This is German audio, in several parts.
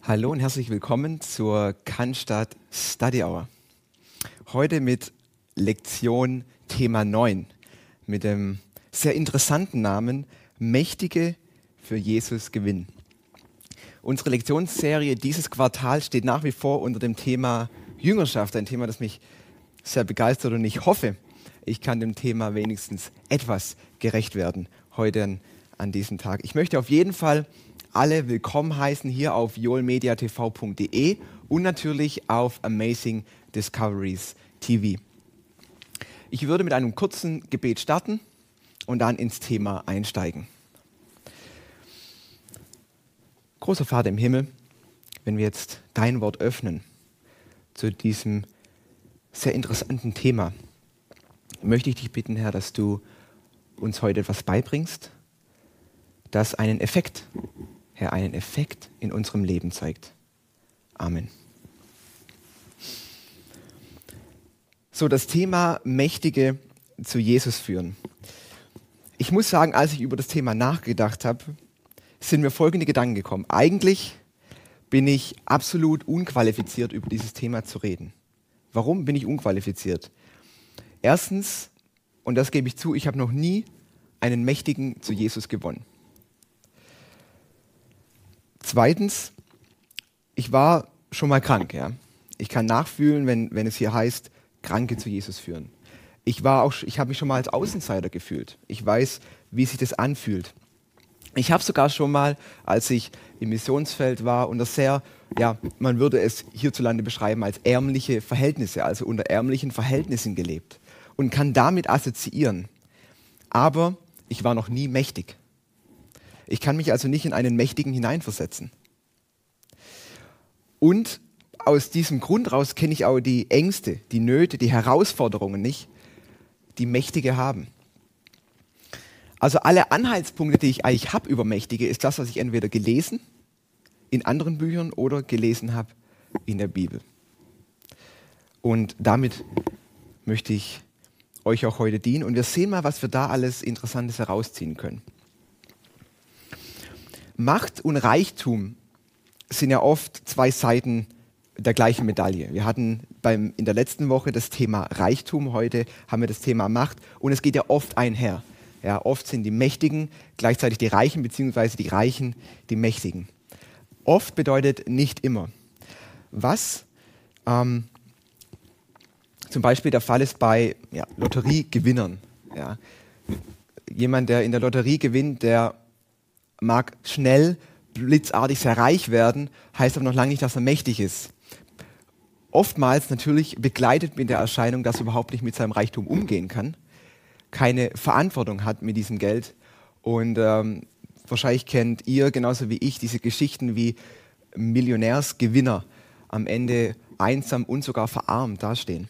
Hallo und herzlich willkommen zur Cannstatt Study Hour. Heute mit Lektion Thema 9 mit dem sehr interessanten Namen Mächtige für Jesus gewinnen. Unsere Lektionsserie dieses Quartal steht nach wie vor unter dem Thema Jüngerschaft, ein Thema, das mich sehr begeistert, und ich hoffe, ich kann dem Thema wenigstens etwas gerecht werden heute an diesem Tag. Ich möchte auf jeden Fall alle willkommen heißen hier auf joelmediatv.de und natürlich auf Amazing Discoveries TV. Ich würde mit einem kurzen Gebet starten und dann ins Thema einsteigen. Großer Vater im Himmel, wenn wir jetzt dein Wort öffnen zu diesem sehr interessanten Thema, möchte ich dich bitten, Herr, dass du uns heute etwas beibringst, das einen Effekt in unserem Leben zeigt. Amen. So, das Thema Mächtige zu Jesus führen. Ich muss sagen, als ich über das Thema nachgedacht habe, sind mir folgende Gedanken gekommen. Eigentlich bin ich absolut unqualifiziert, über dieses Thema zu reden. Warum bin ich unqualifiziert? Erstens, und das gebe ich zu, ich habe noch nie einen Mächtigen zu Jesus gewonnen. Zweitens, ich war schon mal krank. Ja. Ich kann nachfühlen, wenn es hier heißt, Kranke zu Jesus führen. Ich habe mich schon mal als Außenseiter gefühlt. Ich weiß, wie sich das anfühlt. Ich habe sogar schon mal, als ich im Missionsfeld war, unter sehr, man würde es hierzulande beschreiben als ärmliche Verhältnisse, also unter ärmlichen Verhältnissen gelebt und kann damit assoziieren. Aber ich war noch nie mächtig. Ich kann mich also nicht in einen Mächtigen hineinversetzen. Und aus diesem Grund raus kenne ich auch die Ängste, die Nöte, die Herausforderungen nicht, die Mächtige haben. Also alle Anhaltspunkte, die ich eigentlich habe über Mächtige, ist das, was ich entweder gelesen in anderen Büchern oder gelesen habe in der Bibel. Und damit möchte ich euch auch heute dienen. Und wir sehen mal, was wir da alles Interessantes herausziehen können. Macht und Reichtum sind ja oft zwei Seiten der gleichen Medaille. Wir hatten in der letzten Woche das Thema Reichtum, heute haben wir das Thema Macht, und es geht ja oft einher. Ja, oft sind die Mächtigen gleichzeitig die Reichen, beziehungsweise die Reichen die Mächtigen. Oft bedeutet nicht immer. Was zum Beispiel der Fall ist bei Lotteriegewinnern. Ja. Jemand, der in der Lotterie gewinnt, der mag schnell, blitzartig sehr reich werden, heißt aber noch lange nicht, dass er mächtig ist. Oftmals natürlich begleitet mit der Erscheinung, dass er überhaupt nicht mit seinem Reichtum umgehen kann, keine Verantwortung hat mit diesem Geld. Und wahrscheinlich kennt ihr genauso wie ich diese Geschichten, wie Millionärsgewinner am Ende einsam und sogar verarmt dastehen.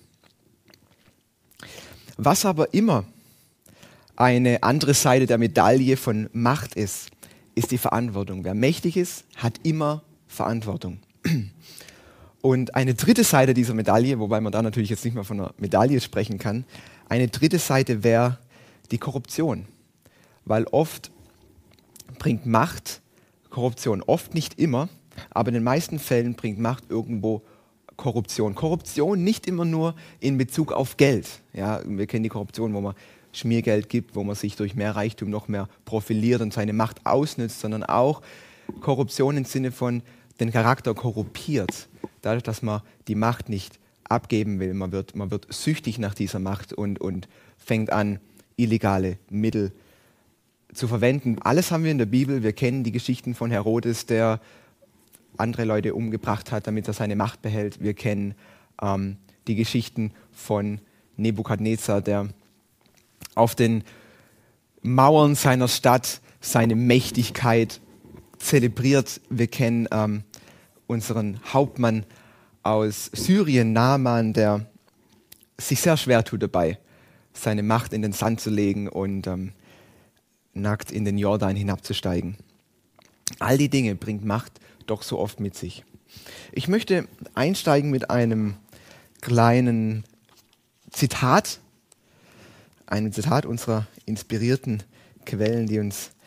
Was aber immer eine andere Seite der Medaille von Macht ist die Verantwortung. Wer mächtig ist, hat immer Verantwortung. Und eine dritte Seite dieser Medaille, wobei man da natürlich jetzt nicht mehr von einer Medaille sprechen kann, eine dritte Seite wäre die Korruption. Weil oft bringt Macht Korruption. Oft nicht immer, aber in den meisten Fällen bringt Macht irgendwo Korruption. Korruption nicht immer nur in Bezug auf Geld. Ja, wir kennen die Korruption, wo man Schmiergeld gibt, wo man sich durch mehr Reichtum noch mehr profiliert und seine Macht ausnützt, sondern auch Korruption im Sinne von den Charakter korrumpiert, dadurch, dass man die Macht nicht abgeben will. Man wird süchtig nach dieser Macht und fängt an, illegale Mittel zu verwenden. Alles haben wir in der Bibel. Wir kennen die Geschichten von Herodes, der andere Leute umgebracht hat, damit er seine Macht behält. Wir kennen die Geschichten von Nebukadnezar, der auf den Mauern seiner Stadt seine Mächtigkeit zelebriert. Wir kennen unseren Hauptmann aus Syrien, Naaman, der sich sehr schwer tut dabei, seine Macht in den Sand zu legen und nackt in den Jordan hinabzusteigen. All die Dinge bringt Macht doch so oft mit sich. Ich möchte einsteigen mit einem kleinen Zitat unserer inspirierten Quellen, die uns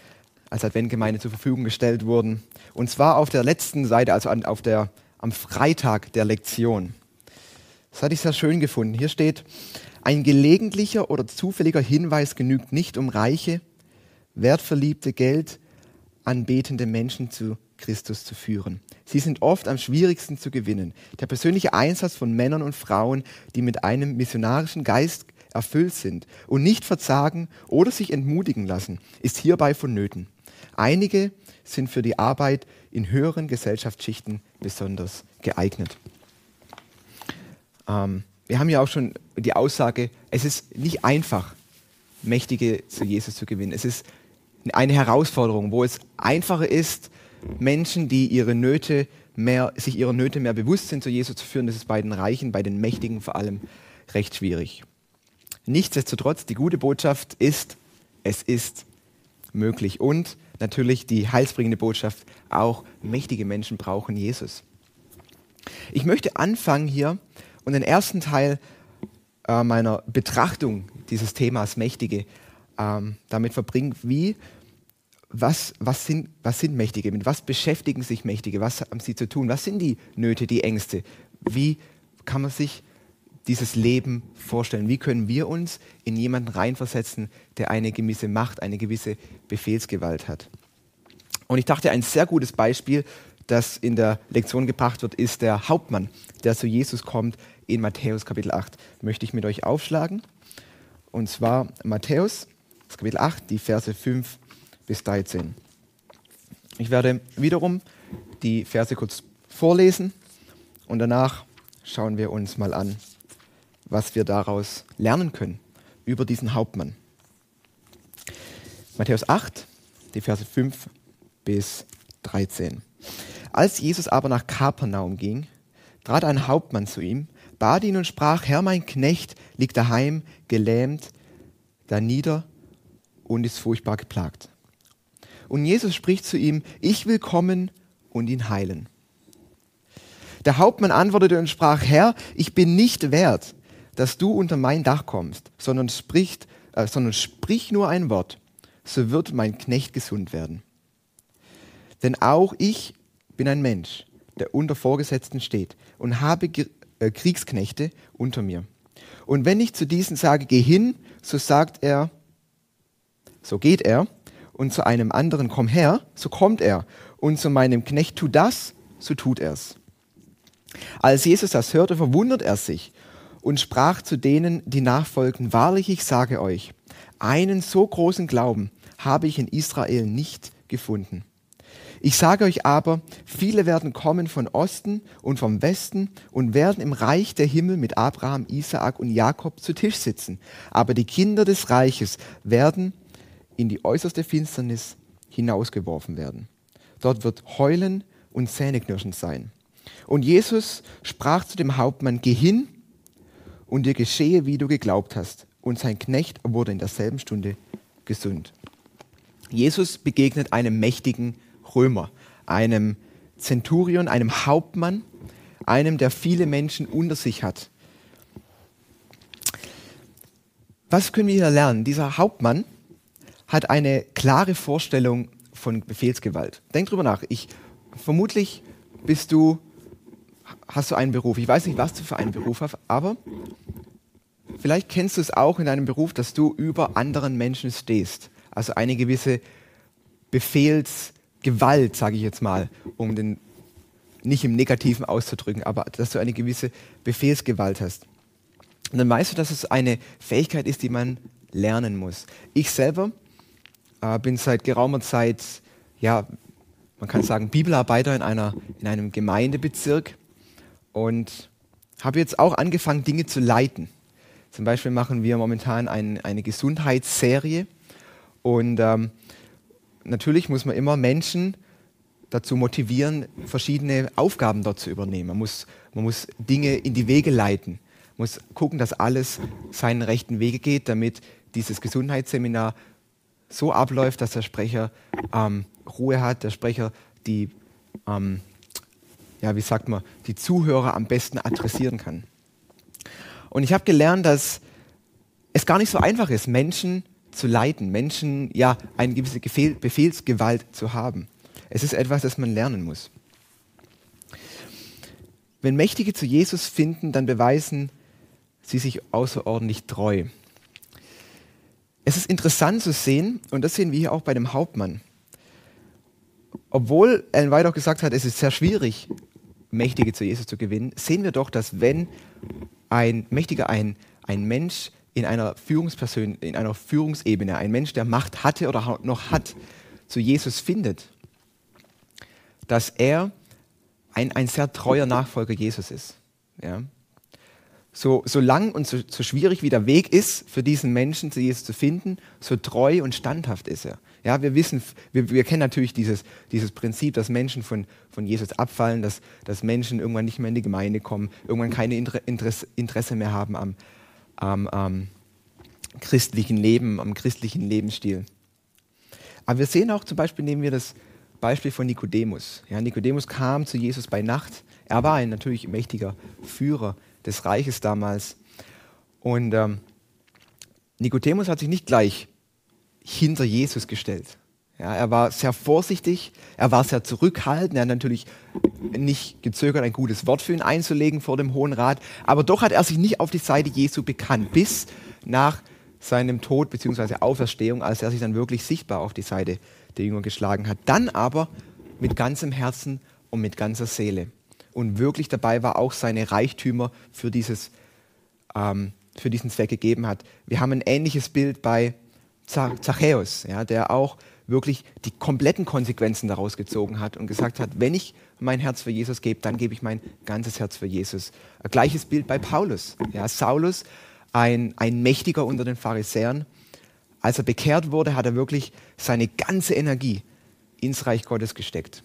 als Adventgemeinde zur Verfügung gestellt wurden. Und zwar auf der letzten Seite, also am Freitag der Lektion. Das hatte ich sehr schön gefunden. Hier steht: Ein gelegentlicher oder zufälliger Hinweis genügt nicht, um reiche, wertverliebte, geldanbetende Menschen zu Christus zu führen. Sie sind oft am schwierigsten zu gewinnen. Der persönliche Einsatz von Männern und Frauen, die mit einem missionarischen Geist erfüllt sind und nicht verzagen oder sich entmutigen lassen, ist hierbei vonnöten. Einige sind für die Arbeit in höheren Gesellschaftsschichten besonders geeignet. Wir haben ja auch schon die Aussage, es ist nicht einfach, Mächtige zu Jesus zu gewinnen. Es ist eine Herausforderung, wo es einfacher ist, Menschen, die sich ihrer Nöte mehr bewusst sind, zu Jesus zu führen. Das ist bei den Reichen, bei den Mächtigen vor allem recht schwierig. Nichtsdestotrotz, die gute Botschaft ist, es ist möglich. Und natürlich die heilsbringende Botschaft, auch mächtige Menschen brauchen Jesus. Ich möchte anfangen hier und den ersten Teil meiner Betrachtung dieses Themas Mächtige damit verbringen, was sind Mächtige, mit was beschäftigen sich Mächtige, was haben sie zu tun, was sind die Nöte, die Ängste, wie kann man sich dieses Leben vorstellen, wie können wir uns in jemanden reinversetzen, der eine gewisse Macht, eine gewisse Befehlsgewalt hat. Und ich dachte, ein sehr gutes Beispiel, das in der Lektion gebracht wird, ist der Hauptmann, der zu Jesus kommt in Matthäus Kapitel 8. Möchte ich mit euch aufschlagen. Und zwar Matthäus Kapitel 8, die Verse 5 bis 13. Ich werde wiederum die Verse kurz vorlesen und danach schauen wir uns mal an, was wir daraus lernen können über diesen Hauptmann. Matthäus 8, die Verse 5 bis 13. Als Jesus aber nach Kapernaum ging, trat ein Hauptmann zu ihm, bat ihn und sprach: Herr, mein Knecht liegt daheim, gelähmt, da nieder und ist furchtbar geplagt. Und Jesus spricht zu ihm: Ich will kommen und ihn heilen. Der Hauptmann antwortete und sprach: Herr, ich bin nicht wert, dass du unter mein Dach kommst, sondern sprich nur ein Wort, so wird mein Knecht gesund werden. Denn auch ich bin ein Mensch, der unter Vorgesetzten steht und habe Kriegsknechte unter mir. Und wenn ich zu diesen sage, geh hin, so geht er, und zu einem anderen, komm her, so kommt er, und zu meinem Knecht, tu das, so tut er's. Als Jesus das hörte, verwundert er sich und sprach zu denen, die nachfolgten: Wahrlich, ich sage euch, einen so großen Glauben habe ich in Israel nicht gefunden. Ich sage euch aber, viele werden kommen von Osten und vom Westen und werden im Reich der Himmel mit Abraham, Isaak und Jakob zu Tisch sitzen. Aber die Kinder des Reiches werden in die äußerste Finsternis hinausgeworfen werden. Dort wird Heulen und Zähneknirschen sein. Und Jesus sprach zu dem Hauptmann: Geh hin und dir geschehe, wie du geglaubt hast. Und sein Knecht wurde in derselben Stunde gesund. Jesus begegnet einem mächtigen Römer, einem Zenturion, einem Hauptmann, einem, der viele Menschen unter sich hat. Was können wir hier lernen? Dieser Hauptmann hat eine klare Vorstellung von Befehlsgewalt. Denk drüber nach. Vermutlich hast du einen Beruf. Ich weiß nicht, was du für einen Beruf hast, aber vielleicht kennst du es auch in deinem Beruf, dass du über anderen Menschen stehst. Also eine gewisse Befehlsgewalt, sage ich jetzt mal, um den nicht im Negativen auszudrücken, aber dass du eine gewisse Befehlsgewalt hast. Und dann weißt du, dass es eine Fähigkeit ist, die man lernen muss. Ich selber bin seit geraumer Zeit, ja, man kann sagen, Bibelarbeiter in einem Gemeindebezirk und habe jetzt auch angefangen, Dinge zu leiten. Zum Beispiel machen wir momentan eine Gesundheitsserie und natürlich muss man immer Menschen dazu motivieren, verschiedene Aufgaben dort zu übernehmen. Man muss Dinge in die Wege leiten, muss gucken, dass alles seinen rechten Wege geht, damit dieses Gesundheitsseminar so abläuft, dass der Sprecher Ruhe hat, der Sprecher die Zuhörer am besten adressieren kann. Und ich habe gelernt, dass es gar nicht so einfach ist, Menschen zu leiten, Menschen ja eine gewisse Befehlsgewalt zu haben. Es ist etwas, das man lernen muss. Wenn Mächtige zu Jesus finden, dann beweisen sie sich außerordentlich treu. Es ist interessant zu sehen, und das sehen wir hier auch bei dem Hauptmann. Obwohl Ellen White auch gesagt hat, es ist sehr schwierig, Mächtige zu Jesus zu gewinnen, sehen wir doch, dass wenn ein Mächtiger, ein Mensch in einer Führungsebene, ein Mensch, der Macht hatte oder noch hat, zu Jesus findet, dass er ein sehr treuer Nachfolger Jesus ist. Ja? So lang und so schwierig wie der Weg ist, für diesen Menschen zu Jesus zu finden, so treu und standhaft ist er. Ja, wir kennen natürlich dieses Prinzip, dass Menschen von Jesus abfallen, dass Menschen irgendwann nicht mehr in die Gemeinde kommen, irgendwann keine Interesse mehr haben am christlichen Leben, am christlichen Lebensstil. Aber wir sehen auch zum Beispiel, nehmen wir das Beispiel von Nikodemus. Ja, Nikodemus kam zu Jesus bei Nacht. Er war ein natürlich mächtiger Führer des Reiches damals. Und Nikodemus hat sich nicht gleich hinter Jesus gestellt. Ja, er war sehr vorsichtig, er war sehr zurückhaltend, er hat natürlich nicht gezögert, ein gutes Wort für ihn einzulegen vor dem Hohen Rat, aber doch hat er sich nicht auf die Seite Jesu bekannt, bis nach seinem Tod bzw. Auferstehung, als er sich dann wirklich sichtbar auf die Seite der Jünger geschlagen hat. Dann aber mit ganzem Herzen und mit ganzer Seele. Und wirklich dabei war, auch seine Reichtümer für diesen Zweck gegeben hat. Wir haben ein ähnliches Bild bei Zachäus, ja, der auch wirklich die kompletten Konsequenzen daraus gezogen hat und gesagt hat, wenn ich mein Herz für Jesus gebe, dann gebe ich mein ganzes Herz für Jesus. Gleiches Bild bei Paulus. Ja, Saulus, ein Mächtiger unter den Pharisäern. Als er bekehrt wurde, hat er wirklich seine ganze Energie ins Reich Gottes gesteckt.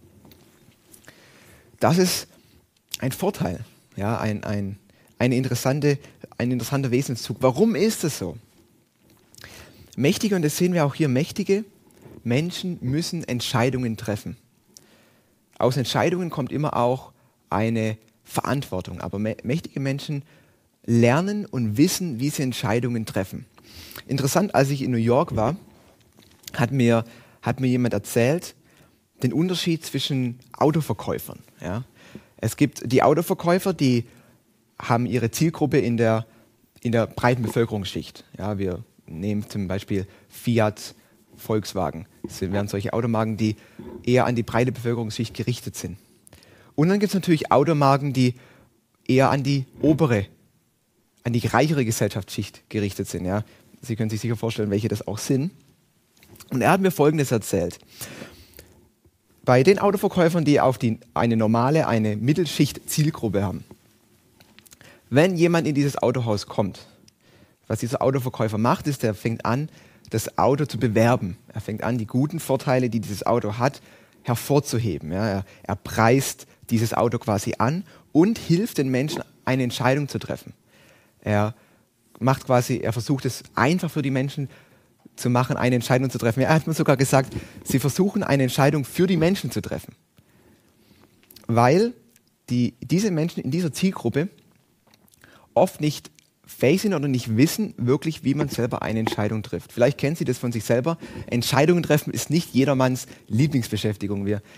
Das ist ein Vorteil, ja, ein interessanter Wesenszug. Warum ist es so? Mächtige, und das sehen wir auch hier, mächtige Menschen müssen Entscheidungen treffen. Aus Entscheidungen kommt immer auch eine Verantwortung. Aber mächtige Menschen lernen und wissen, wie sie Entscheidungen treffen. Interessant, als ich in New York war, hat mir jemand erzählt, den Unterschied zwischen Autoverkäufern. Ja. Es gibt die Autoverkäufer, die haben ihre Zielgruppe in der breiten Bevölkerungsschicht. Ja, wir nehmen zum Beispiel Fiat, Volkswagen. Das wären solche Automarken, die eher an die breite Bevölkerungsschicht gerichtet sind. Und dann gibt es natürlich Automarken, die eher an die reichere Gesellschaftsschicht gerichtet sind. Ja. Sie können sich sicher vorstellen, welche das auch sind. Und er hat mir Folgendes erzählt. Bei den Autoverkäufern, die auf eine Mittelschicht-Zielgruppe haben, wenn jemand in dieses Autohaus kommt, was dieser Autoverkäufer macht, ist, er fängt an, das Auto zu bewerben. Er fängt an, die guten Vorteile, die dieses Auto hat, hervorzuheben. Ja, er preist dieses Auto quasi an und hilft den Menschen, eine Entscheidung zu treffen. Er versucht es einfach für die Menschen zu machen, eine Entscheidung zu treffen. Er hat mir sogar gesagt, sie versuchen, eine Entscheidung für die Menschen zu treffen. Weil diese Menschen in dieser Zielgruppe oft nicht fähig sind oder nicht wissen wirklich, wie man selber eine Entscheidung trifft. Vielleicht kennen Sie das von sich selber. Entscheidungen treffen ist nicht jedermanns Lieblingsbeschäftigung. Wir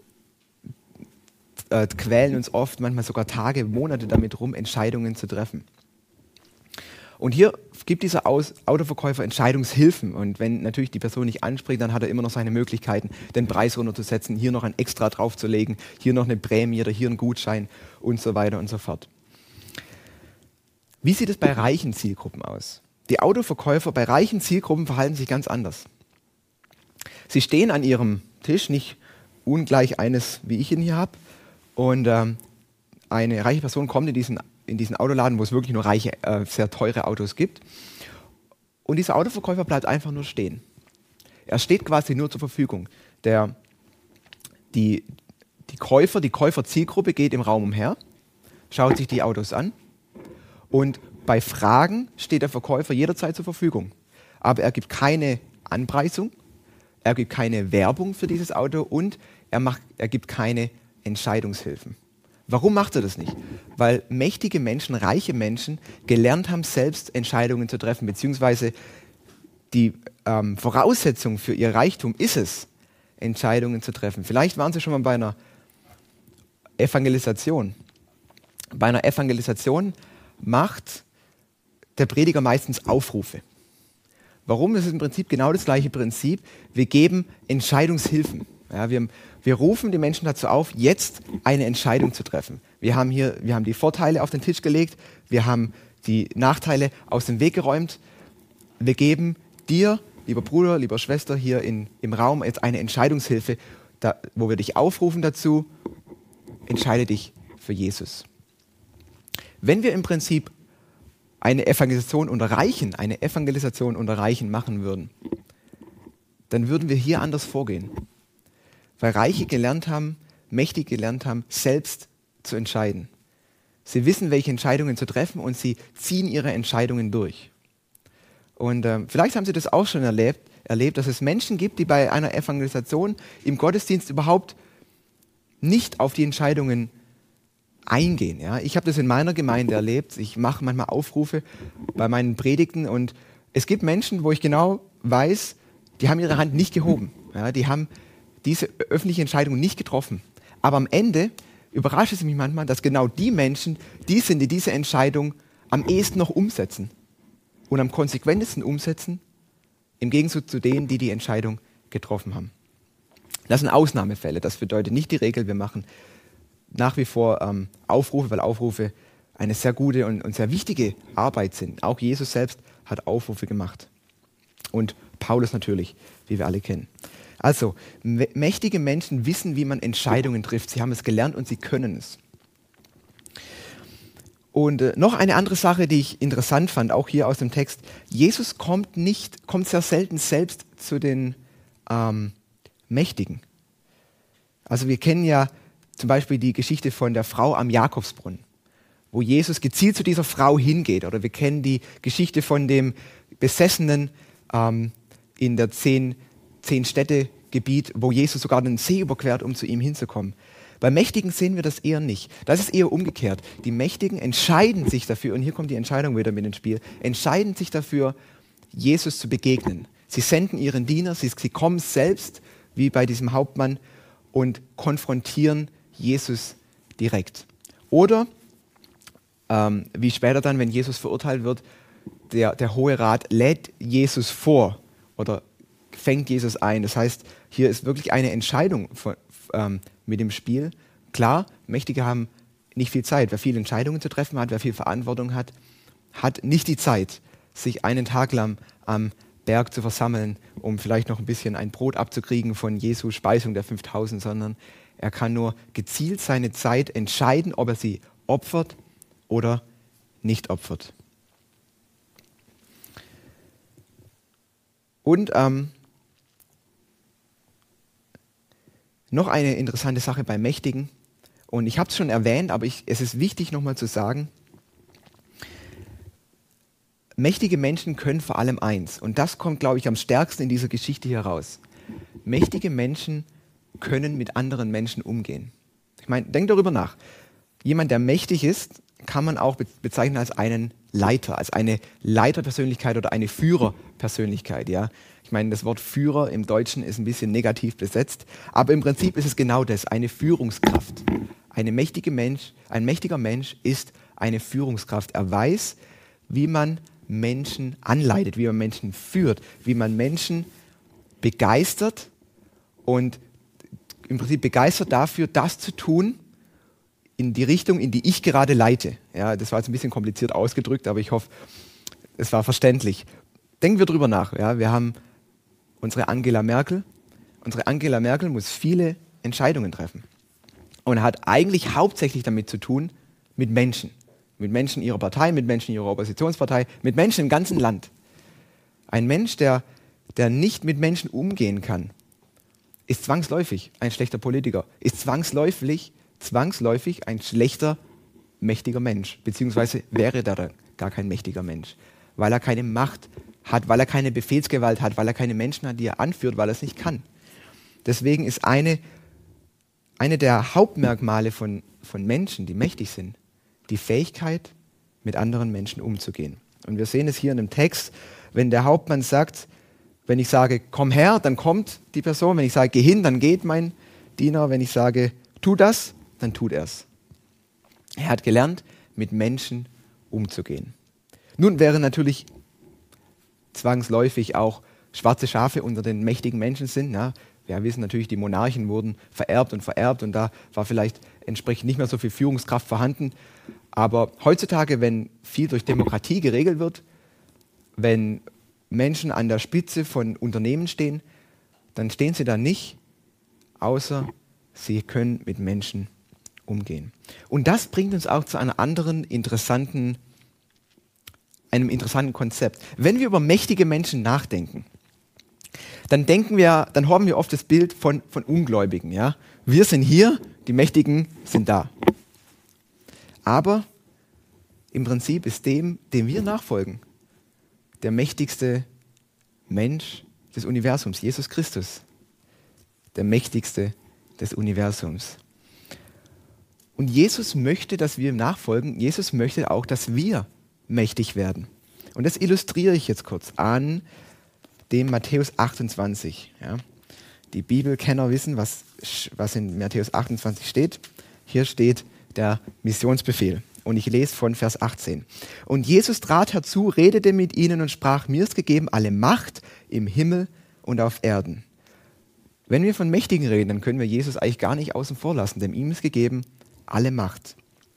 quälen uns oft, manchmal sogar Tage, Monate damit rum, Entscheidungen zu treffen. Und hier gibt dieser Autoverkäufer Entscheidungshilfen. Und wenn natürlich die Person nicht anspricht, dann hat er immer noch seine Möglichkeiten, den Preis runterzusetzen, hier noch ein Extra draufzulegen, hier noch eine Prämie oder hier einen Gutschein und so weiter und so fort. Wie sieht es bei reichen Zielgruppen aus? Die Autoverkäufer bei reichen Zielgruppen verhalten sich ganz anders. Sie stehen an ihrem Tisch, nicht ungleich eines, wie ich ihn hier habe, und eine reiche Person kommt in diesen Autoladen, wo es wirklich nur reiche, sehr teure Autos gibt. Und dieser Autoverkäufer bleibt einfach nur stehen. Er steht quasi nur zur Verfügung. Die Käufer-Zielgruppe geht im Raum umher, schaut sich die Autos an und bei Fragen steht der Verkäufer jederzeit zur Verfügung. Aber er gibt keine Anpreisung, er gibt keine Werbung für dieses Auto und er gibt keine Entscheidungshilfen. Warum macht er das nicht? Weil mächtige Menschen, reiche Menschen gelernt haben, selbst Entscheidungen zu treffen, beziehungsweise die Voraussetzung für ihr Reichtum ist es, Entscheidungen zu treffen. Vielleicht waren Sie schon mal bei einer Evangelisation. Bei einer Evangelisation macht der Prediger meistens Aufrufe. Warum? Das ist im Prinzip genau das gleiche Prinzip. Wir geben Entscheidungshilfen. Ja, wir rufen die Menschen dazu auf, jetzt eine Entscheidung zu treffen. Wir haben die Vorteile auf den Tisch gelegt, wir haben die Nachteile aus dem Weg geräumt. Wir geben dir, lieber Bruder, lieber Schwester, hier im Raum jetzt eine Entscheidungshilfe, wo wir dich aufrufen dazu, entscheide dich für Jesus. Wenn wir im Prinzip eine Evangelisation unterreichen machen würden, dann würden wir hier anders vorgehen. Weil Reiche gelernt haben, Mächtige gelernt haben, selbst zu entscheiden. Sie wissen, welche Entscheidungen zu treffen und sie ziehen ihre Entscheidungen durch. Und vielleicht haben Sie das auch schon erlebt, dass es Menschen gibt, die bei einer Evangelisation im Gottesdienst überhaupt nicht auf die Entscheidungen eingehen. Ja? Ich habe das in meiner Gemeinde erlebt. Ich mache manchmal Aufrufe bei meinen Predigten und es gibt Menschen, wo ich genau weiß, die haben ihre Hand nicht gehoben. Ja? Die haben diese öffentliche Entscheidung nicht getroffen. Aber am Ende überrascht es mich manchmal, dass genau die Menschen die sind, die diese Entscheidung am ehesten noch umsetzen und am konsequentesten umsetzen, im Gegensatz zu denen, die die Entscheidung getroffen haben. Das sind Ausnahmefälle, das bedeutet nicht die Regel. Wir machen nach wie vor Aufrufe, weil Aufrufe eine sehr gute und sehr wichtige Arbeit sind. Auch Jesus selbst hat Aufrufe gemacht. Und Paulus natürlich, wie wir alle kennen. Also, mächtige Menschen wissen, wie man Entscheidungen trifft. Sie haben es gelernt und sie können es. Und noch eine andere Sache, die ich interessant fand, auch hier aus dem Text. Jesus kommt sehr selten selbst zu den Mächtigen. Also wir kennen ja zum Beispiel die Geschichte von der Frau am Jakobsbrunnen, wo Jesus gezielt zu dieser Frau hingeht. Oder wir kennen die Geschichte von dem Besessenen in der 10-Städte-Gebiet, wo Jesus sogar den See überquert, um zu ihm hinzukommen. Bei Mächtigen sehen wir das eher nicht. Das ist eher umgekehrt. Die Mächtigen entscheiden sich dafür, und hier kommt die Entscheidung wieder mit ins Spiel, entscheiden sich dafür, Jesus zu begegnen. Sie senden ihren Diener, sie kommen selbst, wie bei diesem Hauptmann, und konfrontieren Jesus direkt. Oder, wie später dann, wenn Jesus verurteilt wird, der Hohe Rat lädt Jesus vor oder fängt Jesus ein. Das heißt, hier ist wirklich eine Entscheidung mit dem Spiel. Klar, Mächtige haben nicht viel Zeit. Wer viele Entscheidungen zu treffen hat, wer viel Verantwortung hat, hat nicht die Zeit, sich einen Tag lang am Berg zu versammeln, um vielleicht noch ein bisschen ein Brot abzukriegen von Jesu Speisung der 5000, sondern er kann nur gezielt seine Zeit entscheiden, ob er sie opfert oder nicht opfert. Und noch eine interessante Sache bei Mächtigen, und ich habe es schon erwähnt, aber es ist wichtig nochmal zu sagen, mächtige Menschen können vor allem eins, und das kommt, glaube ich, am stärksten in dieser Geschichte hier raus. Mächtige Menschen können mit anderen Menschen umgehen. Ich meine, denk darüber nach. Jemand, der mächtig ist, kann man auch bezeichnen als einen Leiter, als eine Leiterpersönlichkeit oder eine Führerpersönlichkeit. Ja? Ich meine, das Wort Führer im Deutschen ist ein bisschen negativ besetzt, aber im Prinzip ist es genau das, eine Führungskraft. Ein mächtiger Mensch ist eine Führungskraft. Er weiß, wie man Menschen anleitet, wie man Menschen führt, wie man Menschen begeistert und im Prinzip begeistert dafür, das zu tun, in die Richtung, in die ich gerade leite. Ja, das war jetzt ein bisschen kompliziert ausgedrückt, aber ich hoffe, es war verständlich. Denken wir drüber nach. Ja, wir haben unsere Angela Merkel. Unsere Angela Merkel muss viele Entscheidungen treffen und hat eigentlich hauptsächlich damit zu tun, mit Menschen. Mit Menschen ihrer Partei, mit Menschen ihrer Oppositionspartei, mit Menschen im ganzen Land. Ein Mensch, der nicht mit Menschen umgehen kann, ist zwangsläufig ein schlechter Politiker, ist zwangsläufig ein schlechter, mächtiger Mensch, beziehungsweise wäre da gar kein mächtiger Mensch, weil er keine Macht hat, weil er keine Befehlsgewalt hat, weil er keine Menschen hat, die er anführt, weil er es nicht kann. Deswegen ist eine der Hauptmerkmale von Menschen, die mächtig sind, die Fähigkeit, mit anderen Menschen umzugehen. Und wir sehen es hier in dem Text, wenn der Hauptmann sagt, Wenn ich sage, komm her, dann kommt die Person. Wenn ich sage, geh hin, dann geht mein Diener. Wenn ich sage, tu das, dann tut er es. Er hat gelernt, mit Menschen umzugehen. Nun wäre natürlich zwangsläufig auch schwarze Schafe unter den mächtigen Menschen sind. Ja. Wir wissen natürlich, die Monarchen wurden vererbt und da war vielleicht entsprechend nicht mehr so viel Führungskraft vorhanden. Aber heutzutage, wenn viel durch Demokratie geregelt wird, wenn Menschen an der Spitze von Unternehmen stehen, dann stehen sie da nicht, außer sie können mit Menschen umgehen. Und das bringt uns auch zu einem interessanten Konzept. Wenn wir über mächtige Menschen nachdenken, dann haben wir oft das Bild von Ungläubigen. Ja? Wir sind hier, die Mächtigen sind da. Aber im Prinzip ist dem wir nachfolgen, der mächtigste Mensch des Universums, Jesus Christus, der mächtigste des Universums. Und Jesus möchte, dass wir ihm nachfolgen. Jesus möchte auch, dass wir mächtig werden. Und das illustriere ich jetzt kurz an dem Matthäus 28. Ja. Die Bibelkenner wissen, was in Matthäus 28 steht. Hier steht der Missionsbefehl. Und ich lese von Vers 18. Und Jesus trat herzu, redete mit ihnen und sprach, mir ist gegeben alle Macht im Himmel und auf Erden. Wenn wir von Mächtigen reden, dann können wir Jesus eigentlich gar nicht außen vor lassen, denn ihm ist gegeben alle Macht.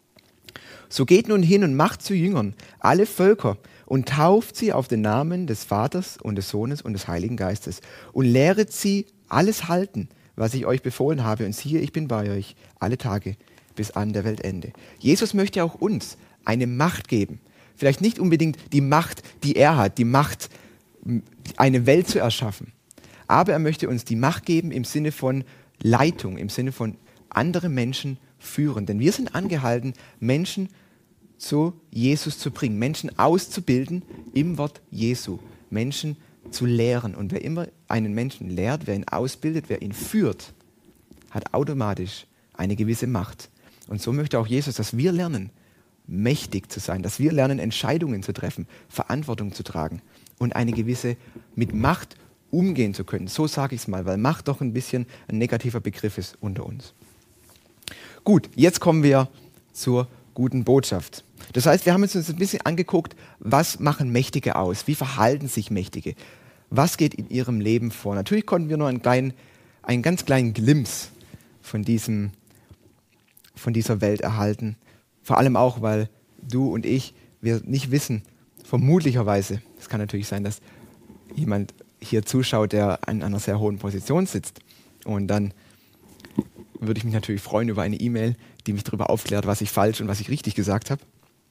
So geht nun hin und macht zu Jüngern alle Völker und tauft sie auf den Namen des Vaters und des Sohnes und des Heiligen Geistes und lehret sie alles halten, was ich euch befohlen habe. Und siehe, ich bin bei euch alle Tage bis an der Weltende. Jesus möchte auch uns eine Macht geben. Vielleicht nicht unbedingt die Macht, die er hat, die Macht, eine Welt zu erschaffen. Aber er möchte uns die Macht geben im Sinne von Leitung, im Sinne von andere Menschen führen. Denn wir sind angehalten, Menschen zu Jesus zu bringen, Menschen auszubilden im Wort Jesu, Menschen zu lehren. Und wer immer einen Menschen lehrt, wer ihn ausbildet, wer ihn führt, hat automatisch eine gewisse Macht. Und so möchte auch Jesus, dass wir lernen, mächtig zu sein, dass wir lernen, Entscheidungen zu treffen, Verantwortung zu tragen und eine gewisse mit Macht umgehen zu können. So sage ich es mal, weil Macht doch ein bisschen ein negativer Begriff ist unter uns. Gut, jetzt kommen wir zur guten Botschaft. Das heißt, wir haben uns ein bisschen angeguckt, was machen Mächtige aus? Wie verhalten sich Mächtige? Was geht in ihrem Leben vor? Natürlich konnten wir nur einen ganz kleinen Glimpse von dieser Welt erhalten. Vor allem auch, weil du und wir nicht wissen, vermutlicherweise, es kann natürlich sein, dass jemand hier zuschaut, der an einer sehr hohen Position sitzt. Und dann würde ich mich natürlich freuen über eine E-Mail, die mich darüber aufklärt, was ich falsch und was ich richtig gesagt habe.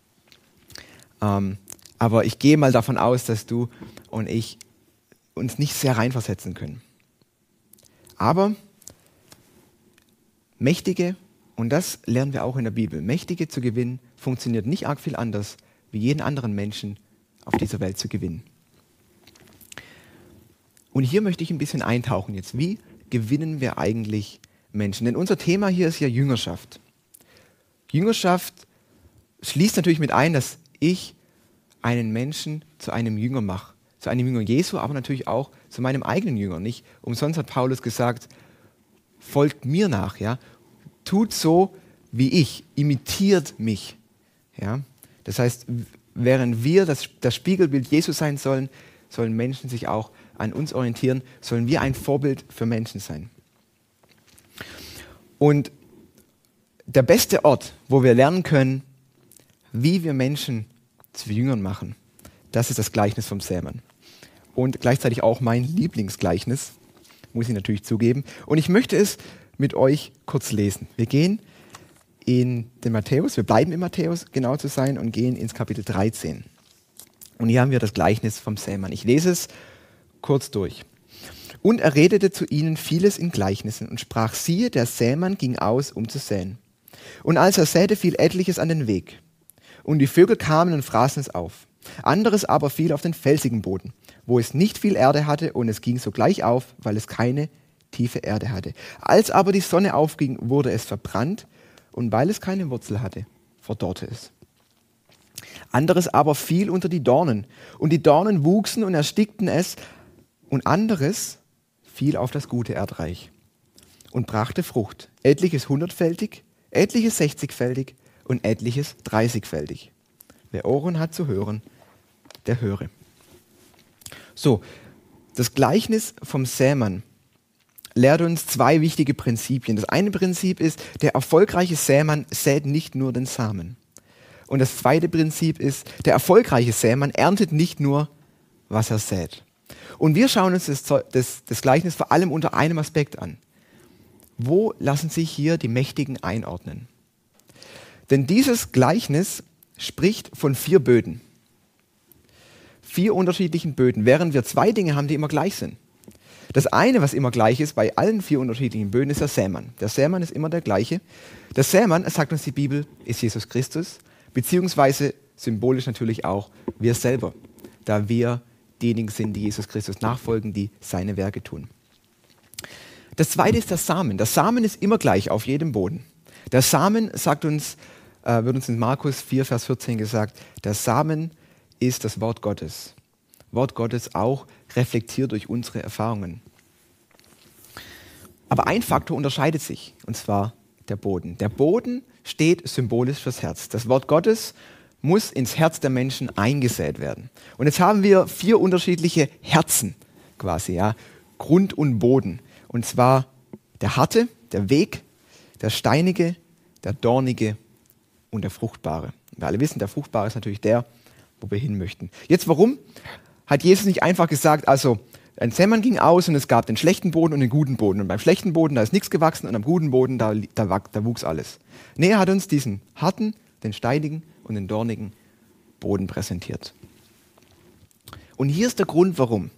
Aber ich gehe mal davon aus, dass du und ich uns nicht sehr reinversetzen können. Aber Mächtige, und das lernen wir auch in der Bibel, Mächtige zu gewinnen, funktioniert nicht arg viel anders, wie jeden anderen Menschen auf dieser Welt zu gewinnen. Und hier möchte ich ein bisschen eintauchen jetzt. Wie gewinnen wir eigentlich Menschen? Denn unser Thema hier ist ja Jüngerschaft. Jüngerschaft schließt natürlich mit ein, dass ich einen Menschen zu einem Jünger mache. Zu einem Jünger Jesu, aber natürlich auch zu meinem eigenen Jünger. Nicht umsonst hat Paulus gesagt, folgt mir nach. Ja? Tut so wie ich, imitiert mich. Ja? Das heißt, während wir das Spiegelbild Jesu sein sollen Menschen sich auch an uns orientieren, sollen wir ein Vorbild für Menschen sein. Und der beste Ort, wo wir lernen können, wie wir Menschen zu Jüngern machen, das ist das Gleichnis vom Sämann. Und gleichzeitig auch mein Lieblingsgleichnis, muss ich natürlich zugeben. Und ich möchte es mit euch kurz lesen. Wir gehen in den Matthäus, wir bleiben in Matthäus, genau zu sein, und gehen ins Kapitel 13. Und hier haben wir das Gleichnis vom Sämann. Ich lese es kurz durch. Und er redete zu ihnen vieles in Gleichnissen und sprach, siehe, der Sämann ging aus, um zu säen. Und als er säte, fiel etliches an den Weg. Und die Vögel kamen und fraßen es auf. Anderes aber fiel auf den felsigen Boden, wo es nicht viel Erde hatte, und es ging sogleich auf, weil es keine tiefe Erde hatte. Als aber die Sonne aufging, wurde es verbrannt, und weil es keine Wurzel hatte, verdorrte es. Anderes aber fiel unter die Dornen, und die Dornen wuchsen und erstickten es, Und anderes fiel auf das gute Erdreich und brachte Frucht, etliches 100-fältig, etliches 60-fältig und etliches 30-fältig. Wer Ohren hat zu hören, der höre. So, das Gleichnis vom Sämann lehrt uns zwei wichtige Prinzipien. Das eine Prinzip ist, der erfolgreiche Sämann sät nicht nur den Samen. Und das zweite Prinzip ist, der erfolgreiche Sämann erntet nicht nur, was er sät. Und wir schauen uns das Gleichnis vor allem unter einem Aspekt an. Wo lassen sich hier die Mächtigen einordnen? Denn dieses Gleichnis spricht von 4 Böden. 4 unterschiedlichen Böden, während wir 2 Dinge haben, die immer gleich sind. Das eine, was immer gleich ist bei allen 4 unterschiedlichen Böden, ist der Sämann. Der Sämann ist immer der gleiche. Der Sämann, sagt uns die Bibel, ist Jesus Christus, beziehungsweise symbolisch natürlich auch wir selber, da wir diejenigen sind, die Jesus Christus nachfolgen, die seine Werke tun. Das zweite ist der Samen. Der Samen ist immer gleich auf jedem Boden. Der Samen, wird uns in Markus 4, Vers 14 gesagt, der Samen ist das Wort Gottes. Wort Gottes auch reflektiert durch unsere Erfahrungen. Aber ein Faktor unterscheidet sich, und zwar der Boden. Der Boden steht symbolisch fürs Herz. Das Wort Gottes muss ins Herz der Menschen eingesät werden. Und jetzt haben wir 4 unterschiedliche Herzen quasi, ja, Grund und Boden. Und zwar der harte, der Weg, der steinige, der dornige und der fruchtbare. Wir alle wissen, der fruchtbare ist natürlich der, wo wir hin möchten. Jetzt warum? Hat Jesus nicht einfach gesagt, also ein Sämann ging aus und es gab den schlechten Boden und den guten Boden. Und beim schlechten Boden, da ist nichts gewachsen und am guten Boden, da wuchs alles. Nee, er hat uns diesen harten, den steinigen und den dornigen Boden präsentiert. Und hier ist der Grund, warum.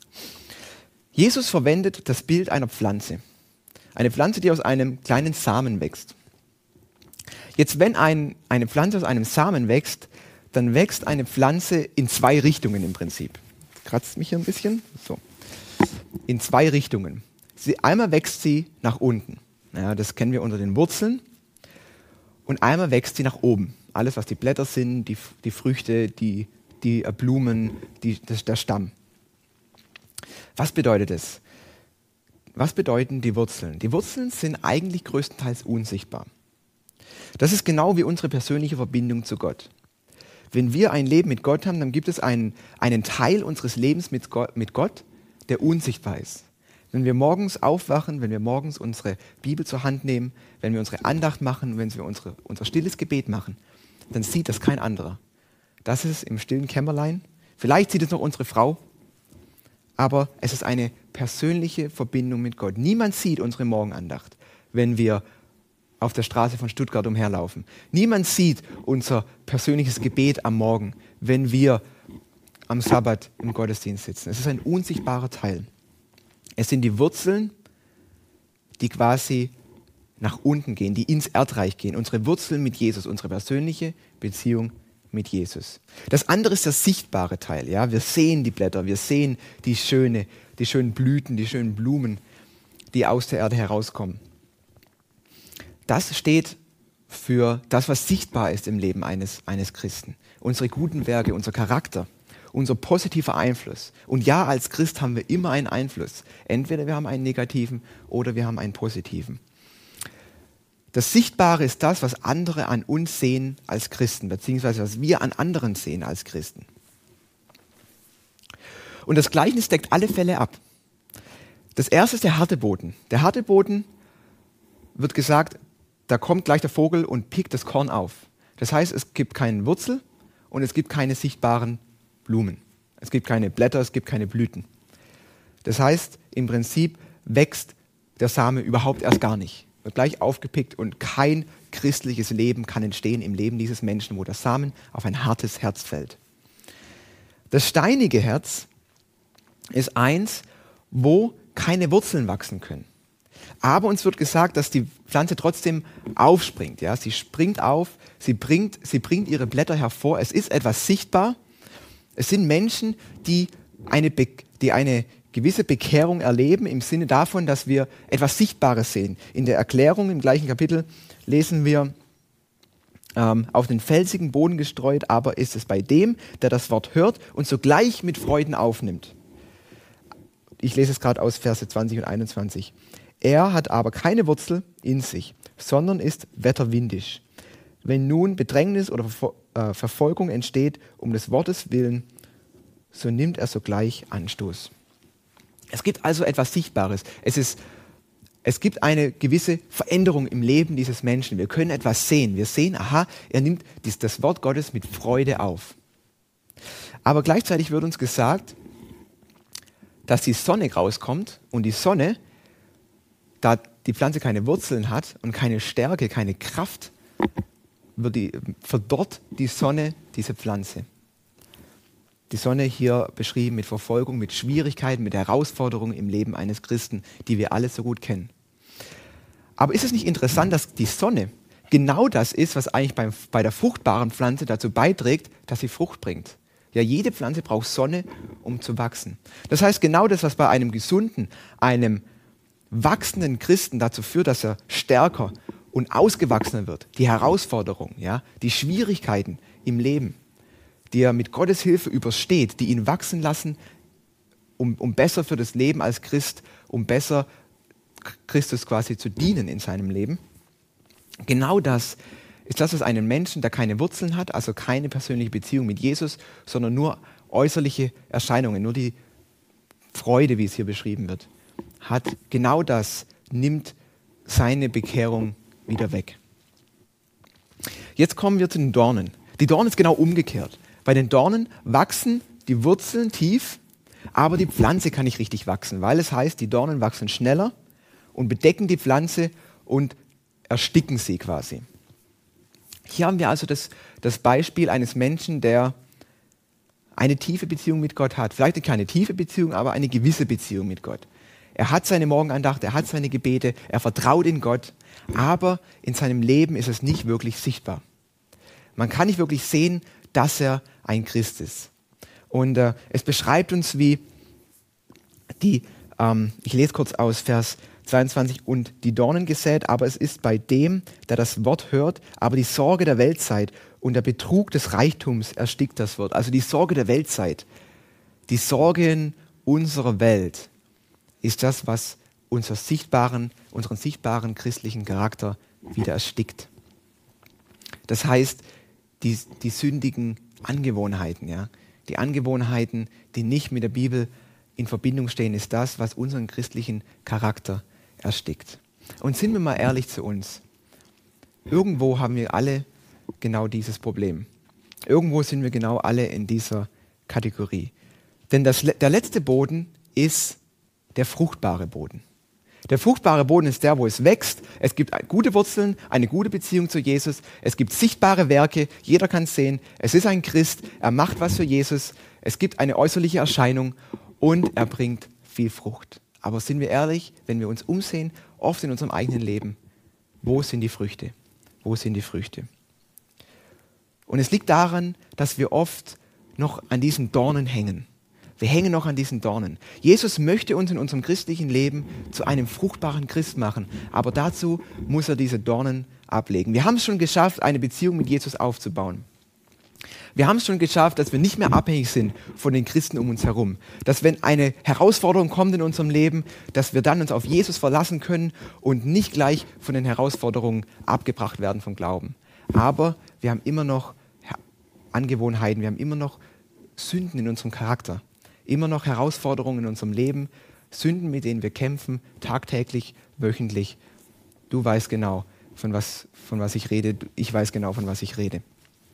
Jesus verwendet das Bild einer Pflanze. Eine Pflanze, die aus einem kleinen Samen wächst. Jetzt, wenn eine Pflanze aus einem Samen wächst, dann wächst eine Pflanze in 2 Richtungen im Prinzip. Kratzt mich hier ein bisschen. So. In 2 Richtungen. Einmal wächst sie nach unten. Ja, das kennen wir unter den Wurzeln. Und einmal wächst sie nach oben. Alles, was die Blätter sind, die Früchte, die Blumen, der Stamm. Was bedeutet es? Was bedeuten die Wurzeln? Die Wurzeln sind eigentlich größtenteils unsichtbar. Das ist genau wie unsere persönliche Verbindung zu Gott. Wenn wir ein Leben mit Gott haben, dann gibt es einen Teil unseres Lebens mit Gott, der unsichtbar ist. Wenn wir morgens aufwachen, wenn wir morgens unsere Bibel zur Hand nehmen, wenn wir unsere Andacht machen, wenn wir unser stilles Gebet machen, dann sieht das kein anderer. Das ist im stillen Kämmerlein. Vielleicht sieht es noch unsere Frau, aber es ist eine persönliche Verbindung mit Gott. Niemand sieht unsere Morgenandacht, wenn wir auf der Straße von Stuttgart umherlaufen. Niemand sieht unser persönliches Gebet am Morgen, wenn wir am Sabbat im Gottesdienst sitzen. Es ist ein unsichtbarer Teil. Es sind die Wurzeln, die quasi nach unten gehen, die ins Erdreich gehen. Unsere Wurzeln mit Jesus, unsere persönliche Beziehung mit Jesus. Das andere ist der sichtbare Teil. Ja? Wir sehen die Blätter, wir sehen die schönen Blüten, die schönen Blumen, die aus der Erde herauskommen. Das steht für das, was sichtbar ist im Leben eines Christen. Unsere guten Werke, unser Charakter, unser positiver Einfluss. Und ja, als Christ haben wir immer einen Einfluss. Entweder wir haben einen negativen oder wir haben einen positiven. Das Sichtbare ist das, was andere an uns sehen als Christen, beziehungsweise was wir an anderen sehen als Christen. Und das Gleichnis deckt alle Fälle ab. Das erste ist der harte Boden. Der harte Boden wird gesagt, da kommt gleich der Vogel und pickt das Korn auf. Das heißt, es gibt keine Wurzel und es gibt keine sichtbaren Blumen. Es gibt keine Blätter, es gibt keine Blüten. Das heißt, im Prinzip wächst der Same überhaupt erst gar nicht. Wird gleich aufgepickt und kein christliches Leben kann entstehen im Leben dieses Menschen, wo der Samen auf ein hartes Herz fällt. Das steinige Herz ist eins, wo keine Wurzeln wachsen können. Aber uns wird gesagt, dass die Pflanze trotzdem aufspringt. Ja? Sie springt auf, sie bringt ihre Blätter hervor. Es ist etwas sichtbar. Es sind Menschen, die eine gewisse Bekehrung erleben, im Sinne davon, dass wir etwas Sichtbares sehen. In der Erklärung im gleichen Kapitel lesen wir, auf den felsigen Boden gestreut, aber ist es bei dem, der das Wort hört und sogleich mit Freuden aufnimmt. Ich lese es gerade aus Verse 20 und 21. Er hat aber keine Wurzel in sich, sondern ist wetterwindisch. Wenn nun Bedrängnis oder Verfolgung entsteht um des Wortes willen, so nimmt er sogleich Anstoß. Es gibt also etwas Sichtbares. Es gibt eine gewisse Veränderung im Leben dieses Menschen. Wir können etwas sehen. Wir sehen, aha, er nimmt das Wort Gottes mit Freude auf. Aber gleichzeitig wird uns gesagt, dass die Sonne rauskommt und die Sonne, da die Pflanze keine Wurzeln hat und keine Stärke, keine Kraft, verdorrt die Sonne diese Pflanze. Die Sonne hier beschrieben mit Verfolgung, mit Schwierigkeiten, mit Herausforderungen im Leben eines Christen, die wir alle so gut kennen. Aber ist es nicht interessant, dass die Sonne genau das ist, was eigentlich bei der fruchtbaren Pflanze dazu beiträgt, dass sie Frucht bringt? Ja, jede Pflanze braucht Sonne, um zu wachsen. Das heißt, genau das, was bei einem gesunden, einem wachsenden Christen dazu führt, dass er stärker und ausgewachsener wird, die Herausforderungen, ja, die Schwierigkeiten im Leben, die er mit Gottes Hilfe übersteht, die ihn wachsen lassen, um besser für das Leben als Christ, um besser Christus quasi zu dienen in seinem Leben. Genau das ist das, was einen Menschen, der keine Wurzeln hat, also keine persönliche Beziehung mit Jesus, sondern nur äußerliche Erscheinungen, nur die Freude, wie es hier beschrieben wird, hat. Genau das nimmt seine Bekehrung wieder weg. Jetzt kommen wir zu den Dornen. Die Dornen ist genau umgekehrt. Bei den Dornen wachsen die Wurzeln tief, aber die Pflanze kann nicht richtig wachsen, weil es heißt, die Dornen wachsen schneller und bedecken die Pflanze und ersticken sie quasi. Hier haben wir also das Beispiel eines Menschen, der eine tiefe Beziehung mit Gott hat. Vielleicht keine tiefe Beziehung, aber eine gewisse Beziehung mit Gott. Er hat seine Morgenandacht, er hat seine Gebete, er vertraut in Gott, aber in seinem Leben ist es nicht wirklich sichtbar. Man kann nicht wirklich sehen, dass er ein Christ ist. Und es beschreibt uns, wie ich lese kurz aus Vers 22, und die Dornen gesät, aber es ist bei dem, der das Wort hört, aber die Sorge der Weltzeit und der Betrug des Reichtums erstickt das Wort. Also die Sorge der Weltzeit, die Sorgen unserer Welt ist das, was unseren sichtbaren christlichen Charakter wieder erstickt. Das heißt, die sündigen Angewohnheiten, ja, die Angewohnheiten, die nicht mit der Bibel in Verbindung stehen, ist das, was unseren christlichen Charakter erstickt. Und sind wir mal ehrlich zu uns, irgendwo haben wir alle genau dieses Problem. Irgendwo sind wir genau alle in dieser Kategorie. Denn der letzte Boden ist der fruchtbare Boden. Der fruchtbare Boden ist der, wo es wächst. Es gibt gute Wurzeln, eine gute Beziehung zu Jesus. Es gibt sichtbare Werke, jeder kann es sehen. Es ist ein Christ, er macht was für Jesus. Es gibt eine äußerliche Erscheinung und er bringt viel Frucht. Aber sind wir ehrlich, wenn wir uns umsehen, oft in unserem eigenen Leben, wo sind die Früchte? Wo sind die Früchte? Und es liegt daran, dass wir oft noch an diesen Dornen hängen. Wir hängen noch an diesen Dornen. Jesus möchte uns in unserem christlichen Leben zu einem fruchtbaren Christ machen, aber dazu muss er diese Dornen ablegen. Wir haben es schon geschafft, eine Beziehung mit Jesus aufzubauen. Wir haben es schon geschafft, dass wir nicht mehr abhängig sind von den Christen um uns herum. Dass wenn eine Herausforderung kommt in unserem Leben, dass wir dann uns auf Jesus verlassen können und nicht gleich von den Herausforderungen abgebracht werden vom Glauben. Aber wir haben immer noch Angewohnheiten, wir haben immer noch Sünden in unserem Charakter. Immer noch Herausforderungen in unserem Leben, Sünden, mit denen wir kämpfen, tagtäglich, wöchentlich. Du weißt genau, von was ich rede, ich weiß genau, von was ich rede.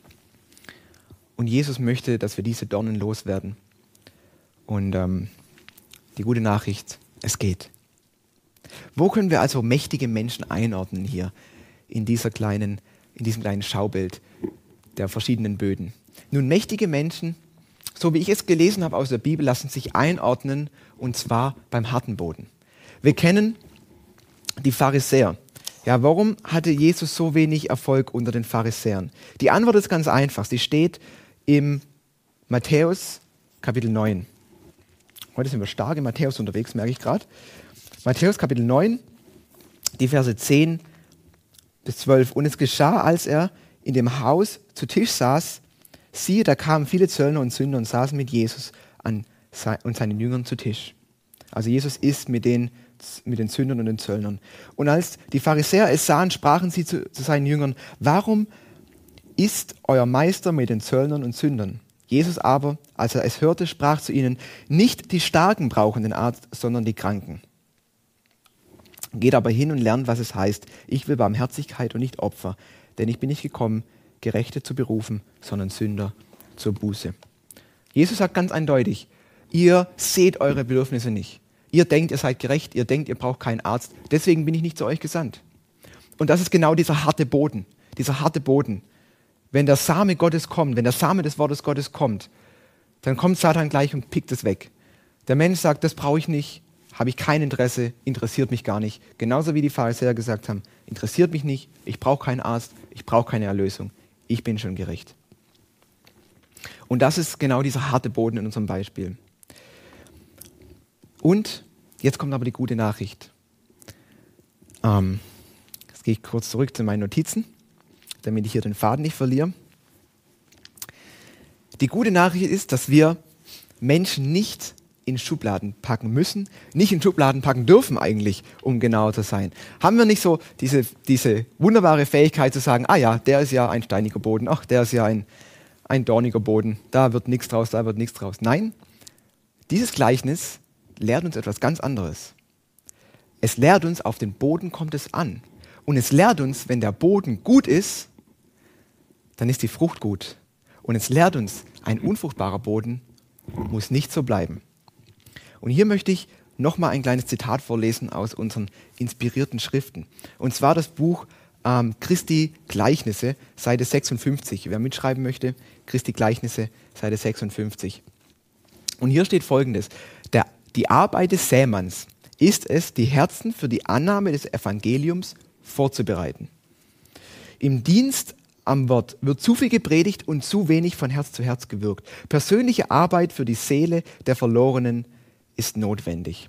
Und Jesus möchte, dass wir diese Dornen loswerden. Und die gute Nachricht, es geht. Wo können wir also mächtige Menschen einordnen hier in diesem kleinen Schaubild der verschiedenen Böden? Nun, mächtige Menschen, so wie ich es gelesen habe aus der Bibel, lassen sich einordnen, und zwar beim harten Boden. Wir kennen die Pharisäer. Ja, warum hatte Jesus so wenig Erfolg unter den Pharisäern? Die Antwort ist ganz einfach. Sie steht im Matthäus Kapitel 9. Heute sind wir stark in Matthäus unterwegs, merke ich gerade. Matthäus Kapitel 9, die Verse 10 bis 12. Und es geschah, als er in dem Haus zu Tisch saß, siehe, da kamen viele Zöllner und Sünder und saßen mit Jesus und seinen Jüngern zu Tisch. Also Jesus isst mit den Sündern und den Zöllnern. Und als die Pharisäer es sahen, sprachen sie zu seinen Jüngern: Warum isst euer Meister mit den Zöllnern und Sündern? Jesus aber, als er es hörte, sprach zu ihnen: Nicht die Starken brauchen den Arzt, sondern die Kranken. Geht aber hin und lernt, was es heißt: Ich will Barmherzigkeit und nicht Opfer, denn ich bin nicht gekommen, Gerechte zu berufen, sondern Sünder zur Buße. Jesus sagt ganz eindeutig: Ihr seht eure Bedürfnisse nicht. Ihr denkt, ihr seid gerecht, ihr denkt, ihr braucht keinen Arzt. Deswegen bin ich nicht zu euch gesandt. Und das ist genau dieser harte Boden. Dieser harte Boden. Wenn der Same Gottes kommt, wenn der Same des Wortes Gottes kommt, dann kommt Satan gleich und pickt es weg. Der Mensch sagt, das brauche ich nicht, habe ich kein Interesse, interessiert mich gar nicht. Genauso wie die Pharisäer gesagt haben, interessiert mich nicht, ich brauche keinen Arzt, ich brauche keine Erlösung, ich bin schon gerecht. Und das ist genau dieser harte Boden in unserem Beispiel. Und jetzt kommt aber die gute Nachricht. Jetzt gehe ich kurz zurück zu meinen Notizen, damit ich hier den Faden nicht verliere. Die gute Nachricht ist, dass wir Menschen nicht in Schubladen packen müssen, nicht in Schubladen packen dürfen eigentlich, um genauer zu sein. Haben wir nicht so diese wunderbare Fähigkeit zu sagen, ah ja, der ist ja ein steiniger Boden, ach, der ist ja ein dorniger Boden, da wird nichts draus, da wird nichts draus. Nein, dieses Gleichnis lehrt uns etwas ganz anderes. Es lehrt uns, auf den Boden kommt es an. Und es lehrt uns, wenn der Boden gut ist, dann ist die Frucht gut. Und es lehrt uns, ein unfruchtbarer Boden muss nicht so bleiben. Und hier möchte ich nochmal ein kleines Zitat vorlesen aus unseren inspirierten Schriften. Und zwar das Buch Christi Gleichnisse, Seite 56. Wer mitschreiben möchte, Christi Gleichnisse, Seite 56. Und hier steht Folgendes: Die Arbeit des Sämanns ist es, die Herzen für die Annahme des Evangeliums vorzubereiten. Im Dienst am Wort wird zu viel gepredigt und zu wenig von Herz zu Herz gewirkt. Persönliche Arbeit für die Seele der Verlorenen ist notwendig.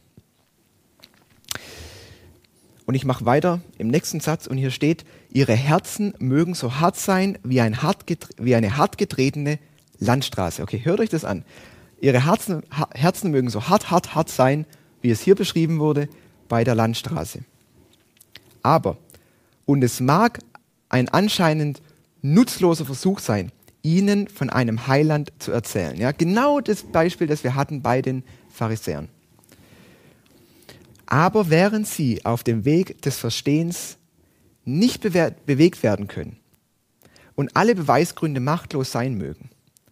Und ich mache weiter im nächsten Satz und hier steht: Ihre Herzen mögen so hart sein wie eine hart getretene Landstraße. Okay, hört euch das an. Ihre Herzen mögen so hart sein, wie es hier beschrieben wurde, bei der Landstraße. Aber, und es mag ein anscheinend nutzloser Versuch sein, ihnen von einem Heiland zu erzählen. Ja, genau das Beispiel, das wir hatten bei den Pharisäern. Aber während sie auf dem Weg des Verstehens nicht bewegt werden können und alle Beweisgründe machtlos sein mögen,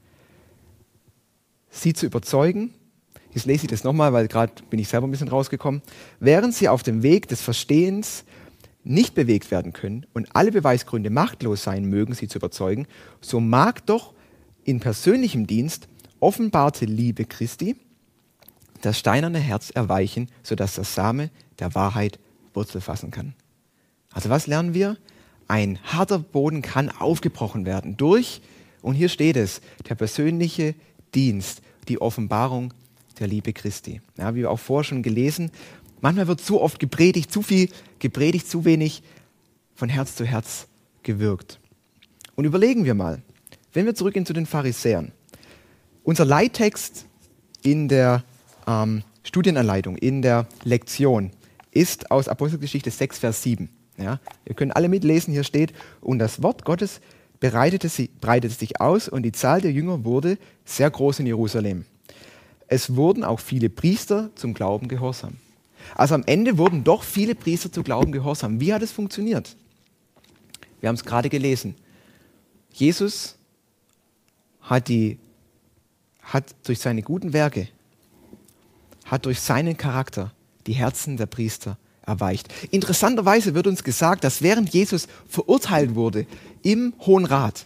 sie zu überzeugen, jetzt lese ich das nochmal, weil gerade bin ich selber ein bisschen rausgekommen, während sie auf dem Weg des Verstehens nicht bewegt werden können und alle Beweisgründe machtlos sein mögen, sie zu überzeugen, so mag doch in persönlichem Dienst offenbarte Liebe Christi das steinerne Herz erweichen, sodass der Same der Wahrheit Wurzel fassen kann. Also was lernen wir? Ein harter Boden kann aufgebrochen werden durch, und hier steht es, der persönliche Dienst, die Offenbarung der Liebe Christi. Ja, wie wir auch vorher schon gelesen, manchmal wird zu oft gepredigt, zu viel gepredigt, zu wenig von Herz zu Herz gewirkt. Und überlegen wir mal, wenn wir zurückgehen zu den Pharisäern. Unser Leittext in der Studienanleitung, in der Lektion, ist aus Apostelgeschichte 6, Vers 7. Ja, ihr könnt alle mitlesen, hier steht: Und das Wort Gottes breitete sich aus und die Zahl der Jünger wurde sehr groß in Jerusalem. Es wurden auch viele Priester zum Glauben gehorsam. Also am Ende wurden doch viele Priester zum Glauben gehorsam. Wie hat es funktioniert? Wir haben es gerade gelesen. Jesus hat durch seine guten Werke, hat durch seinen Charakter die Herzen der Priester erweicht. Interessanterweise wird uns gesagt, dass während Jesus verurteilt wurde im Hohen Rat,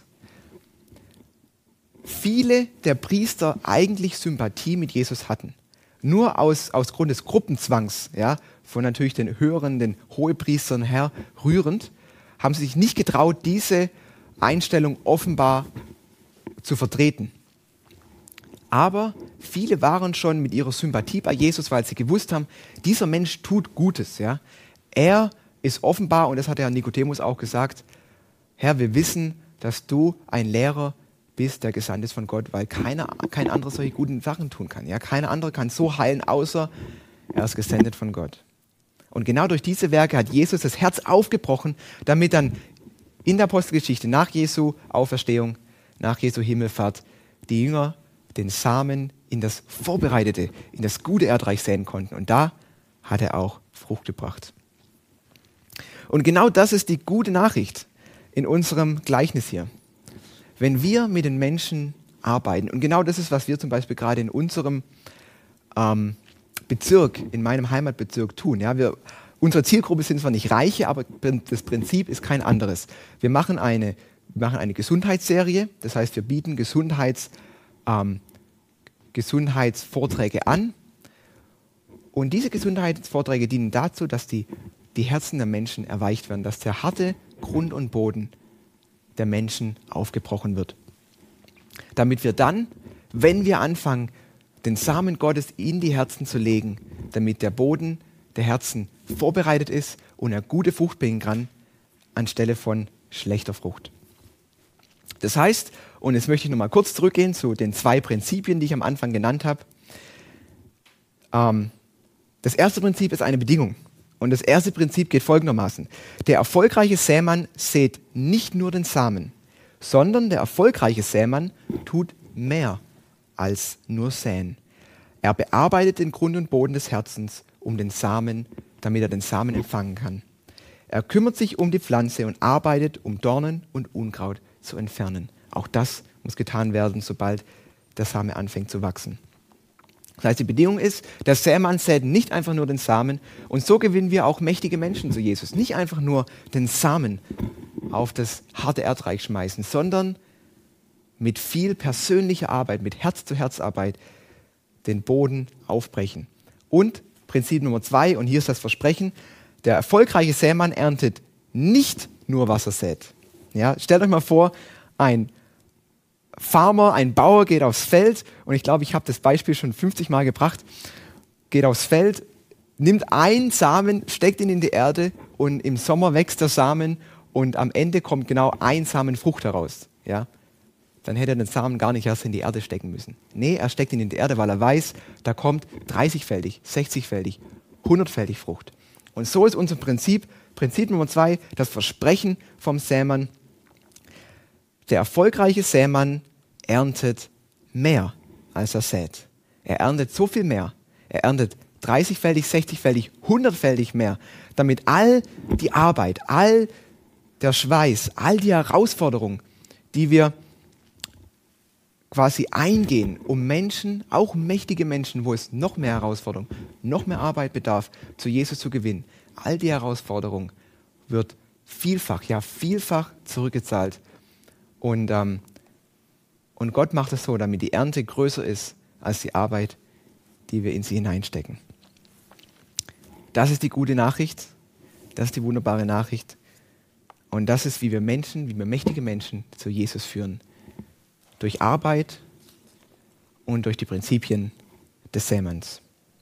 viele der Priester eigentlich Sympathie mit Jesus hatten. Nur aus Grund des Gruppenzwangs, ja, von natürlich den höheren, den Hohepriestern her rührend, haben sie sich nicht getraut, diese Einstellung offenbar zu vertreten. Aber viele waren schon mit ihrer Sympathie bei Jesus, weil sie gewusst haben, dieser Mensch tut Gutes. Ja. Er ist offenbar, und das hat der Nikodemus auch gesagt: Herr, wir wissen, dass du ein Lehrer bist, der gesandt ist von Gott, weil kein anderer solche guten Sachen tun kann. Ja. Keiner andere kann so heilen, außer Er ist gesendet von Gott. Und genau durch diese Werke hat Jesus das Herz aufgebrochen, damit dann in der Apostelgeschichte nach Jesu Auferstehung, nach Jesu Himmelfahrt, die Jünger den Samen in das Vorbereitete, in das gute Erdreich säen konnten. Und da hat er auch Frucht gebracht. Und genau das ist die gute Nachricht in unserem Gleichnis hier. Wenn wir mit den Menschen arbeiten, und genau das ist, was wir zum Beispiel gerade in unserem Bezirk, in meinem Heimatbezirk tun. Ja, unsere Zielgruppe sind zwar nicht Reiche, aber das Prinzip ist kein anderes. Wir machen eine Gesundheitsserie, das heißt, wir bieten Gesundheitsvorträge an. Und diese Gesundheitsvorträge dienen dazu, dass die Herzen der Menschen erweicht werden, dass der harte Grund und Boden der Menschen aufgebrochen wird. Damit wir dann, wenn wir anfangen, den Samen Gottes in die Herzen zu legen, damit der Boden der Herzen vorbereitet ist und er gute Frucht bringen kann, anstelle von schlechter Frucht. Das heißt, und jetzt möchte ich nochmal kurz zurückgehen zu den 2 Prinzipien, die ich am Anfang genannt habe. Das erste Prinzip ist eine Bedingung. Und das erste Prinzip geht folgendermaßen. Der erfolgreiche Sämann sät nicht nur den Samen, sondern der erfolgreiche Sämann tut mehr als nur säen. Er bearbeitet den Grund und Boden des Herzens, damit er den Samen empfangen kann. Er kümmert sich um die Pflanze und arbeitet, um Dornen und Unkraut zu entfernen. Auch das muss getan werden, sobald der Same anfängt zu wachsen. Das heißt, die Bedingung ist, der Sämann sät nicht einfach nur den Samen, und so gewinnen wir auch mächtige Menschen zu Jesus. Nicht einfach nur den Samen auf das harte Erdreich schmeißen, sondern mit viel persönlicher Arbeit, mit Herz-zu-Herz-Arbeit den Boden aufbrechen. Und Prinzip Nummer 2, und hier ist das Versprechen, der erfolgreiche Sämann erntet nicht nur, was er sät. Ja, stellt euch mal vor, ein Farmer, ein Bauer geht aufs Feld, und ich glaube, ich habe das Beispiel schon 50 Mal gebracht, geht aufs Feld, nimmt einen Samen, steckt ihn in die Erde, und im Sommer wächst der Samen und am Ende kommt genau ein Samen Frucht heraus. Ja? Dann hätte er den Samen gar nicht erst in die Erde stecken müssen. Nee, er steckt ihn in die Erde, weil er weiß, da kommt 30-fältig, 60-fältig, 100-fältig Frucht. Und so ist unser Prinzip Nummer 2, das Versprechen vom Sämann. Der erfolgreiche Sämann erntet mehr, als er sät. Er erntet so viel mehr. Er erntet 30-fältig, 60-fältig, 100-fältig mehr, damit all die Arbeit, all der Schweiß, all die Herausforderungen, die wir quasi eingehen, um Menschen, auch mächtige Menschen, wo es noch mehr Herausforderungen, noch mehr Arbeit bedarf, zu Jesus zu gewinnen. All die Herausforderungen wird vielfach zurückgezahlt. Und Gott macht es so, damit die Ernte größer ist als die Arbeit, die wir in sie hineinstecken. Das ist die gute Nachricht, das ist die wunderbare Nachricht. Und das ist, wie wir mächtige Menschen zu Jesus führen. Durch Arbeit und durch die Prinzipien des Sämanns.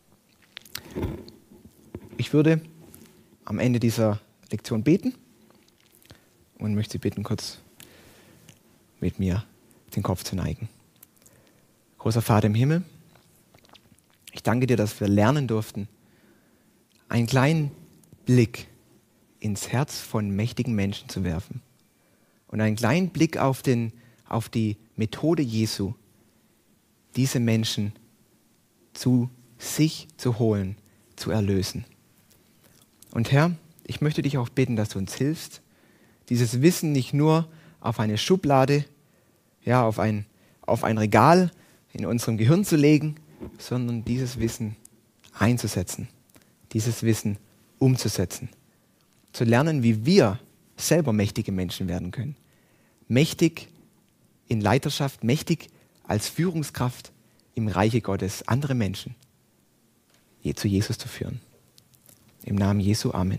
Ich würde am Ende dieser Lektion beten und möchte Sie bitten, kurz mit mir den Kopf zu neigen. Großer Vater im Himmel, ich danke dir, dass wir lernen durften, einen kleinen Blick ins Herz von mächtigen Menschen zu werfen und einen kleinen Blick auf die Methode Jesu, diese Menschen zu sich zu holen, zu erlösen. Und Herr, ich möchte dich auch bitten, dass du uns hilfst, dieses Wissen nicht nur auf eine Schublade, auf ein Regal in unserem Gehirn zu legen, sondern dieses Wissen einzusetzen, dieses Wissen umzusetzen. Zu lernen, wie wir selber mächtige Menschen werden können. Mächtig in Leiterschaft, mächtig als Führungskraft im Reiche Gottes, andere Menschen zu Jesus zu führen. Im Namen Jesu, Amen.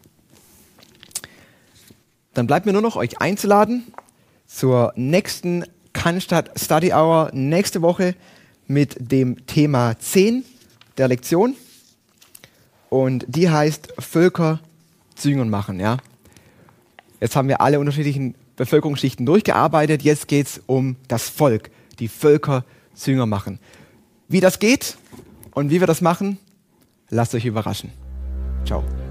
Dann bleibt mir nur noch, euch einzuladen zur nächsten Cannstatt Study Hour nächste Woche mit dem Thema 10 der Lektion. Und die heißt Völker zu Jüngern machen. Ja? Jetzt haben wir alle unterschiedlichen Bevölkerungsschichten durchgearbeitet. Jetzt geht es um das Volk, die Völker zu Jüngern machen. Wie das geht und wie wir das machen, Lasst euch überraschen. Ciao.